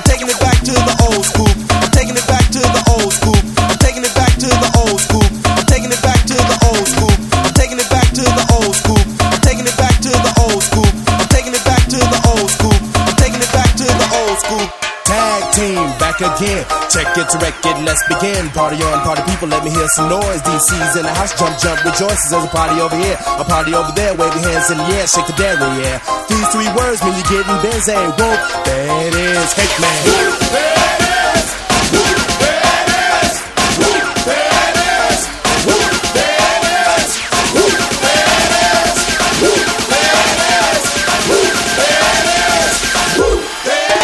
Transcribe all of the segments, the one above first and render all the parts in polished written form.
taking it back to the old school. I'm taking it back to the old school. I'm taking it back to the old school. I'm taking it back to the old school. I'm taking it back to the old school. I'm taking it back to the old school. I'm taking it back to the old school. I'm taking it back to the old school. Tag team, back again. Check it to record, let's begin. Party on, party people, let me hear some noise. DC's in the house, jump, jump, rejoices. There's a party over here, a party over there. Wave your hands in the air, shake the dairy, yeah. These three words mean you're getting busy. Whoop, there it is, hey man. Whoop, there it is. Whoop, there it is. Whoop, there it is. Whoop, there it is. Whoop, there it is. Whoop, there it is. Whoop, there it is. Whoop, there it is.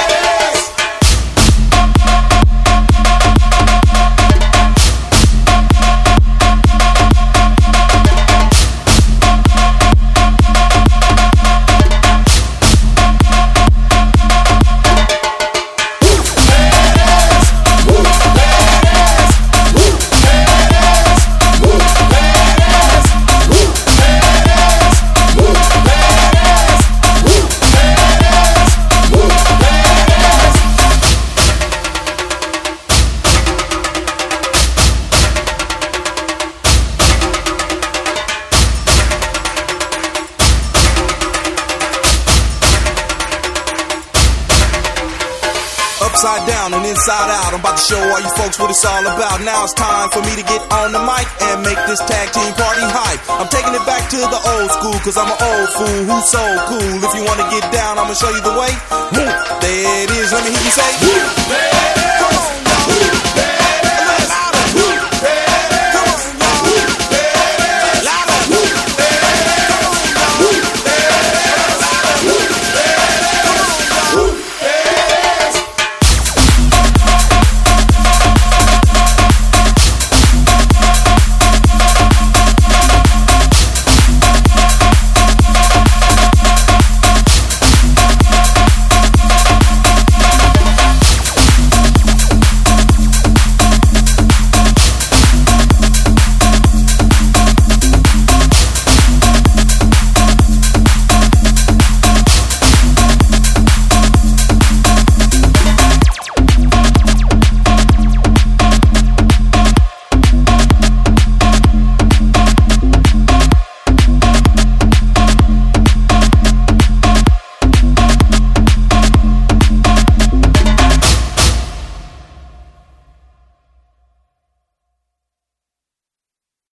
Upside down and inside out, I'm about to show all you folks what it's all about. Now it's time for me to get on the mic and make this tag team party hype. I'm taking it back to the old school, cause I'm an old fool who's so cool. If you wanna get down, I'ma show you the way. There it is, let me hear you say,